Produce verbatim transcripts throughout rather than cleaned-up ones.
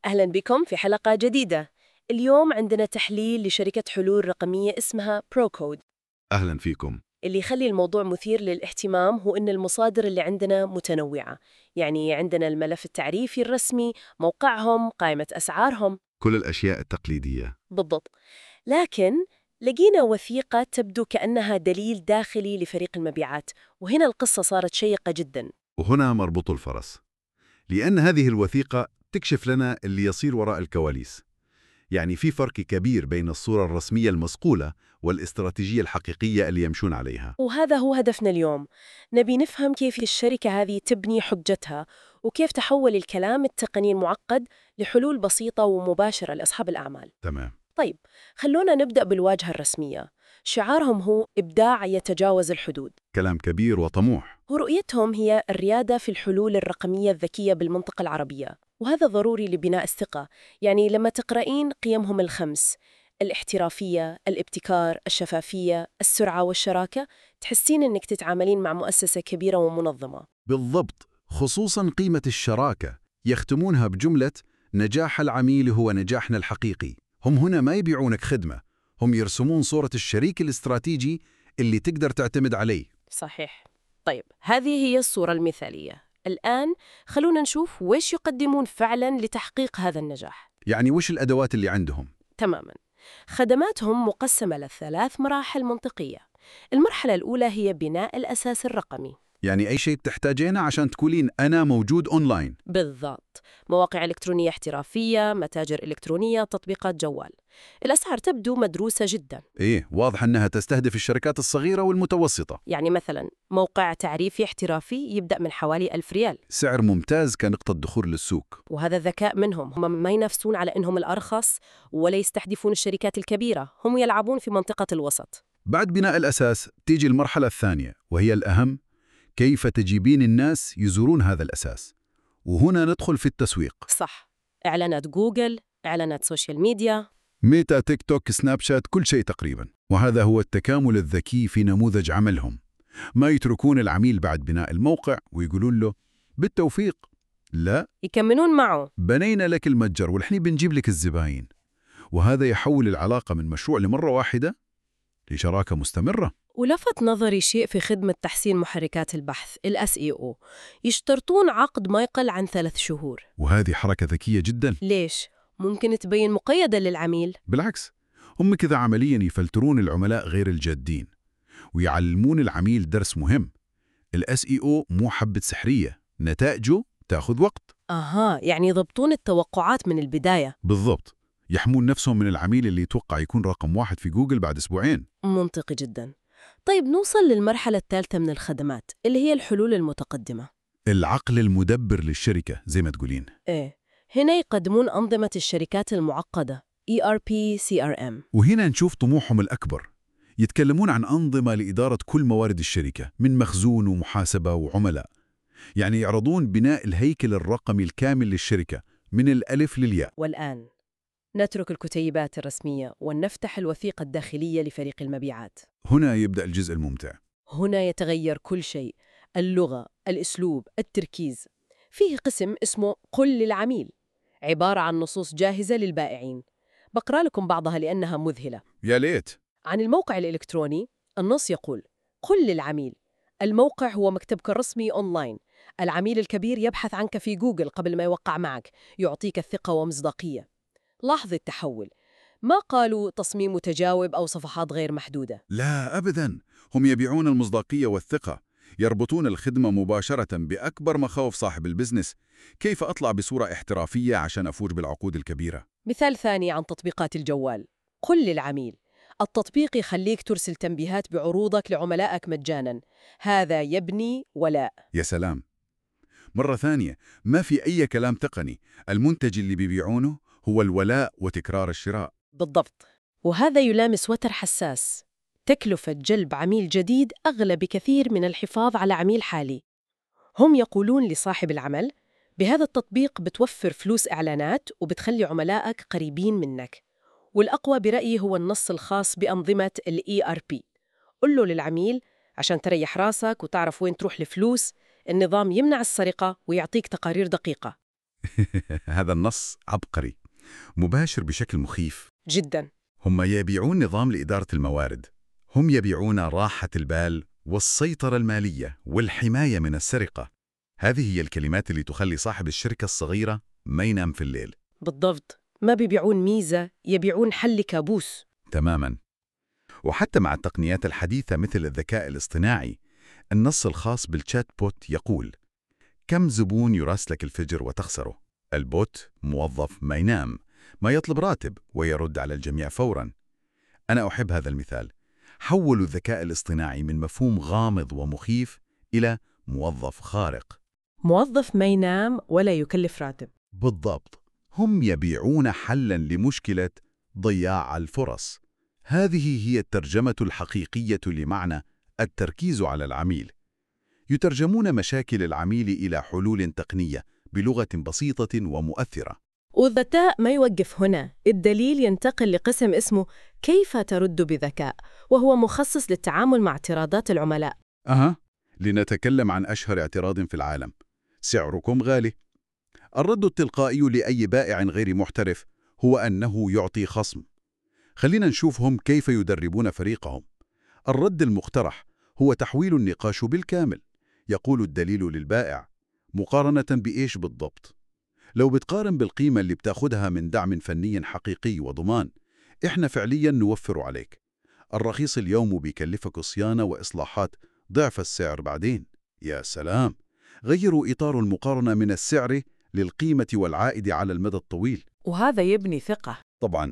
أهلا بكم في حلقة جديدة. اليوم عندنا تحليل لشركة حلول رقمية اسمها بروكود. أهلا فيكم. اللي يخلي الموضوع مثير للاهتمام هو أن المصادر اللي عندنا متنوعة، يعني عندنا الملف التعريفي الرسمي، موقعهم، قائمة أسعارهم. كل الأشياء التقليدية. بالضبط. لكن لقينا وثيقة تبدو كأنها دليل داخلي لفريق المبيعات، وهنا القصة صارت شيقة جدا. وهنا مربط الفرس، لأن هذه الوثيقة تكشف لنا اللي يصير وراء الكواليس. يعني في فرق كبير بين الصورة الرسمية المصقولة والاستراتيجية الحقيقية اللي يمشون عليها. وهذا هو هدفنا اليوم، نبي نفهم كيف الشركة هذه تبني حجتها، وكيف تحول الكلام التقني المعقد لحلول بسيطة ومباشرة لأصحاب الأعمال. تمام. طيب، خلونا نبدأ بالواجهة الرسمية. شعارهم هو إبداع يتجاوز الحدود، كلام كبير وطموح. ورؤيتهم هي الريادة في الحلول الرقمية الذكية بالمنطقة العربية، وهذا ضروري لبناء الثقة. يعني لما تقرأين قيمهم الخمس، الاحترافية، الابتكار، الشفافية، السرعة والشراكة، تحسين أنك تتعاملين مع مؤسسة كبيرة ومنظمة. بالضبط، خصوصاً قيمة الشراكة يختمونها بجملة نجاح العميل هو نجاحنا الحقيقي. هم هنا ما يبيعونك خدمة، هم يرسمون صورة الشريك الاستراتيجي اللي تقدر تعتمد عليه. صحيح. طيب، هذه هي الصورة المثالية. الآن خلونا نشوف ويش يقدمون فعلاً لتحقيق هذا النجاح. يعني وش الأدوات اللي عندهم؟ تماماً. خدماتهم مقسمة لثلاث مراحل منطقية. المرحلة الأولى هي بناء الأساس الرقمي. يعني أي شيء بتحتاجينه عشان تقولين أنا موجود أونلاين. بالضبط. مواقع إلكترونية احترافية، متاجر إلكترونية، تطبيقات جوال. الأسعار تبدو مدروسة جدا. إيه، واضح أنها تستهدف الشركات الصغيرة والمتوسطة. يعني مثلا موقع تعريفي احترافي يبدأ من حوالي ألف ريال. سعر ممتاز كنقطة دخول للسوق. وهذا ذكاء منهم، هم ما ينافسون على إنهم الأرخص ولا يستهدفون الشركات الكبيرة، هم يلعبون في منطقة الوسط. بعد بناء الأساس تيجي المرحلة الثانية وهي الأهم، كيف تجيبين الناس يزورون هذا الأساس. وهنا ندخل في التسويق. صح. إعلانات جوجل، إعلانات سوشيال ميديا. ميتا، تيك توك، سناب شات، كل شيء تقريبا. وهذا هو التكامل الذكي في نموذج عملهم. ما يتركون العميل بعد بناء الموقع ويقولون له بالتوفيق. لا، يكملون معه. بنينا لك المتجر والحين بنجيب لك الزباين. وهذا يحول العلاقة من مشروع لمرة واحدة لشراكة مستمرة. ولفت نظري شيء في خدمة تحسين محركات البحث ال إس إي أو، يشترطون عقد ما يقل عن ثلاث شهور. وهذه حركة ذكية جدا. ليش؟ ممكن تبين مقيدة للعميل. بالعكس، هم كذا عمليا يفلترون العملاء غير الجادين ويعلمون العميل درس مهم. ال إس إي أو مو حبة سحرية، نتائجه تأخذ وقت. أها، يعني يضبطون التوقعات من البداية. بالضبط، يحمون نفسهم من العميل اللي يتوقع يكون رقم واحد في جوجل بعد أسبوعين. منطقي جدا. طيب، نوصل للمرحلة الثالثة من الخدمات اللي هي الحلول المتقدمة. العقل المدبر للشركة زي ما تقولين. إيه، هنا يقدمون أنظمة الشركات المعقدة إي آر بي سي آر إم. وهنا نشوف طموحهم الأكبر. يتكلمون عن أنظمة لإدارة كل موارد الشركة من مخزون ومحاسبة وعملاء. يعني يعرضون بناء الهيكل الرقمي الكامل للشركة من الألف للياء. والآن نترك الكتيبات الرسمية ونفتح الوثيقة الداخلية لفريق المبيعات. هنا يبدأ الجزء الممتع. هنا يتغير كل شيء، اللغة، الأسلوب، التركيز. فيه قسم اسمه قل للعميل، عبارة عن نصوص جاهزة للبائعين. بقرأ لكم بعضها لأنها مذهلة. يا ليت. عن الموقع الإلكتروني، النص يقول: قل للعميل، الموقع هو مكتبك الرسمي أونلاين. العميل الكبير يبحث عنك في جوجل قبل ما يوقع معك، يعطيك الثقة ومصداقية. لاحظ التحول، ما قالوا تصميم متجاوب أو صفحات غير محدودة. لا أبداً، هم يبيعون المصداقية والثقة. يربطون الخدمة مباشرة بأكبر مخاوف صاحب البزنس. كيف أطلع بصورة احترافية عشان أفوز بالعقود الكبيرة؟ مثال ثاني عن تطبيقات الجوال. قل للعميل، التطبيق يخليك ترسل تنبيهات بعروضك لعملائك مجاناً. هذا يبني ولاء. يا سلام. مرة ثانية، ما في أي كلام تقني، المنتج اللي بيبيعونه هو الولاء وتكرار الشراء. بالضبط. وهذا يلامس وتر حساس. تكلفة جلب عميل جديد أغلى بكثير من الحفاظ على عميل حالي. هم يقولون لصاحب العمل: بهذا التطبيق بتوفر فلوس إعلانات وبتخلي عملائك قريبين منك. والأقوى برأيي هو النص الخاص بأنظمة ال إي آر بي. قل له للعميل: عشان تريح راسك وتعرف وين تروح الفلوس، النظام يمنع السرقة ويعطيك تقارير دقيقة. هذا النص عبقري، مباشر بشكل مخيف. جداً. هم يبيعون نظام لإدارة الموارد، هم يبيعون راحة البال والسيطرة المالية والحماية من السرقة. هذه هي الكلمات اللي تخلي صاحب الشركة الصغيرة ما ينام في الليل. بالضبط، ما بيبيعون ميزة، يبيعون حل كابوس. تماماً. وحتى مع التقنيات الحديثة مثل الذكاء الاصطناعي، النص الخاص بالشات بوت يقول: كم زبون يراسلك الفجر وتخسره؟ البوت موظف ما ينام، ما يطلب راتب ويرد على الجميع فوراً. أنا أحب هذا المثال. حولوا الذكاء الاصطناعي من مفهوم غامض ومخيف إلى موظف خارق. موظف ما ينام ولا يكلف راتب. بالضبط. هم يبيعون حلاً لمشكلة ضياع الفرص. هذه هي الترجمة الحقيقية لمعنى التركيز على العميل. يترجمون مشاكل العميل إلى حلول تقنية بلغة بسيطة ومؤثرة. والذكاء ما يوقف هنا، الدليل ينتقل لقسم اسمه كيف ترد بذكاء، وهو مخصص للتعامل مع اعتراضات العملاء. أها، لنتكلم عن أشهر اعتراض في العالم: سعركم غالي. الرد التلقائي لأي بائع غير محترف هو أنه يعطي خصم. خلينا نشوفهم كيف يدربون فريقهم. الرد المقترح هو تحويل النقاش بالكامل. يقول الدليل للبائع: مقارنة بإيش بالضبط؟ لو بتقارن بالقيمة اللي بتاخدها من دعم فني حقيقي وضمان، إحنا فعلياً نوفر عليك. الرخيص اليوم بيكلفك صيانة وإصلاحات ضعف السعر بعدين. يا سلام! غيروا إطار المقارنة من السعر للقيمة والعائد على المدى الطويل. وهذا يبني ثقة. طبعاً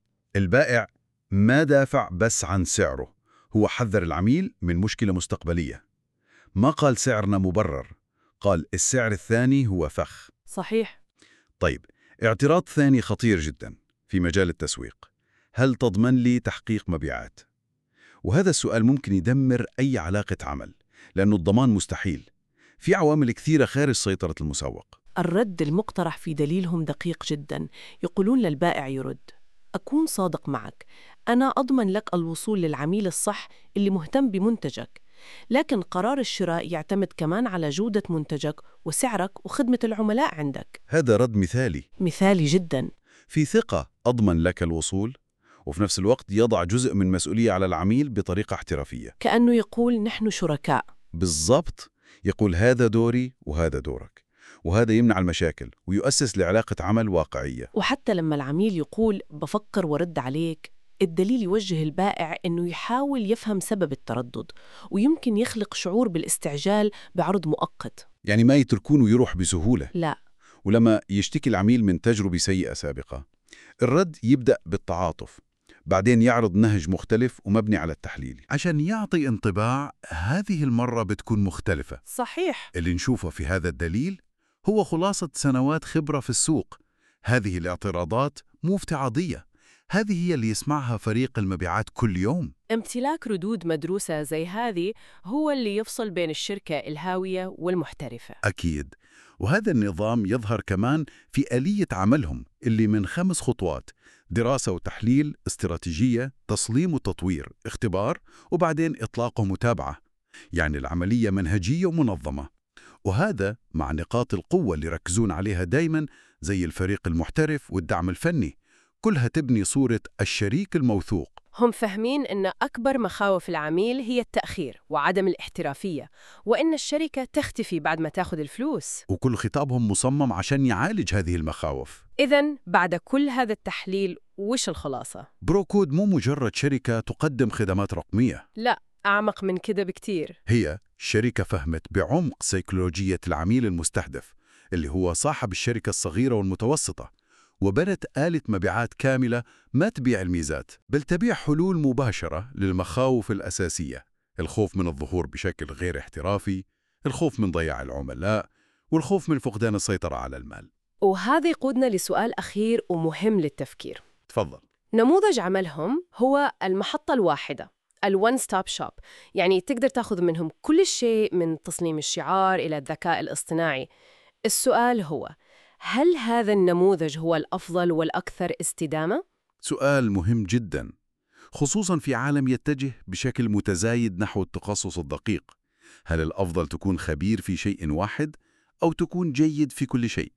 البائع ما دافع بس عن سعره، هو حذر العميل من مشكلة مستقبلية. ما قال سعرنا مبرر، قال السعر الثاني هو فخ. صحيح. طيب، اعتراض ثاني خطير جدا في مجال التسويق: هل تضمن لي تحقيق مبيعات؟ وهذا السؤال ممكن يدمر أي علاقة عمل، لأنه الضمان مستحيل. في عوامل كثيرة خارج سيطرة المسوق. الرد المقترح في دليلهم دقيق جدا. يقولون للبائع يرد: أكون صادق معك، أنا أضمن لك الوصول للعميل الصح اللي مهتم بمنتجك، لكن قرار الشراء يعتمد كمان على جودة منتجك وسعرك وخدمة العملاء عندك. هذا رد مثالي. مثالي جدا. في ثقة أضمن لك الوصول، وفي نفس الوقت يضع جزء من مسؤولية على العميل بطريقة احترافية. كأنه يقول نحن شركاء. بالضبط. يقول هذا دوري وهذا دورك، وهذا يمنع المشاكل ويؤسس لعلاقة عمل واقعية. وحتى لما العميل يقول بفكر ورد عليك، الدليل يوجه البائع إنه يحاول يفهم سبب التردد، ويمكن يخلق شعور بالاستعجال بعرض مؤقت. يعني ما يتركونه يروح بسهولة. لا. ولما يشتكي العميل من تجربة سيئة سابقة، الرد يبدأ بالتعاطف، بعدين يعرض نهج مختلف ومبني على التحليل عشان يعطي انطباع هذه المرة بتكون مختلفة. صحيح. اللي نشوفه في هذا الدليل هو خلاصة سنوات خبرة في السوق. هذه الاعتراضات مو افتراضية، هذه هي اللي يسمعها فريق المبيعات كل يوم. امتلاك ردود مدروسة زي هذه هو اللي يفصل بين الشركة الهاوية والمحترفة. أكيد. وهذا النظام يظهر كمان في آلية عملهم اللي من خمس خطوات: دراسة وتحليل، استراتيجية، تصميم وتطوير، اختبار، وبعدين إطلاق ومتابعة. يعني العملية منهجية ومنظمة. وهذا مع نقاط القوة اللي يركزون عليها دايماً زي الفريق المحترف والدعم الفني، كلها تبني صورة الشريك الموثوق. هم فاهمين أن أكبر مخاوف العميل هي التأخير وعدم الاحترافية، وأن الشركة تختفي بعد ما تاخد الفلوس. وكل خطابهم مصمم عشان يعالج هذه المخاوف. إذن بعد كل هذا التحليل، وش الخلاصة؟ بروكود مو مجرد شركة تقدم خدمات رقمية. لا، أعمق من كده بكتير. هي شركة فهمت بعمق سيكولوجية العميل المستهدف، اللي هو صاحب الشركة الصغيرة والمتوسطة، وبنت آلة مبيعات كاملة ما تبيع الميزات، بل تبيع حلول مباشرة للمخاوف الأساسية: الخوف من الظهور بشكل غير احترافي، الخوف من ضياع العملاء، والخوف من فقدان السيطرة على المال. وهذا يقودنا لسؤال أخير ومهم للتفكير. تفضل. نموذج عملهم هو المحطة الواحدة، الون ستوب شوب، يعني تقدر تاخذ منهم كل شيء من تصميم الشعار إلى الذكاء الاصطناعي. السؤال هو: هل هذا النموذج هو الأفضل والأكثر استدامة؟ سؤال مهم جدا، خصوصاً في عالم يتجه بشكل متزايد نحو التخصص الدقيق. هل الأفضل تكون خبير في شيء واحد أو تكون جيد في كل شيء؟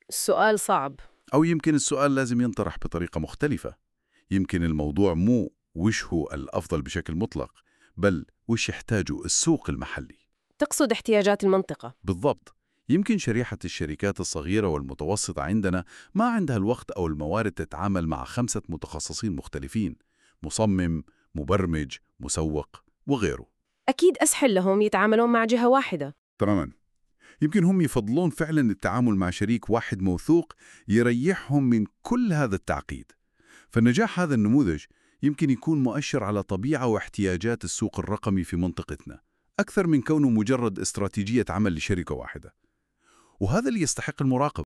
السؤال صعب. أو يمكن السؤال لازم ينطرح بطريقة مختلفة. يمكن الموضوع مو وش هو الأفضل بشكل مطلق، بل وش يحتاجه السوق المحلي. تقصد احتياجات المنطقة. بالضبط. يمكن شريحة الشركات الصغيرة والمتوسطة عندنا ما عندها الوقت أو الموارد تتعامل مع خمسة متخصصين مختلفين: مصمم، مبرمج، مسوق وغيره. أكيد أسهل لهم يتعاملون مع جهة واحدة. تماما. يمكن هم يفضلون فعلا التعامل مع شريك واحد موثوق يريحهم من كل هذا التعقيد. فالنجاح هذا النموذج يمكن يكون مؤشر على طبيعة واحتياجات السوق الرقمي في منطقتنا، أكثر من كونه مجرد استراتيجية عمل لشركة واحدة. وهذا اللي يستحق المراقبة.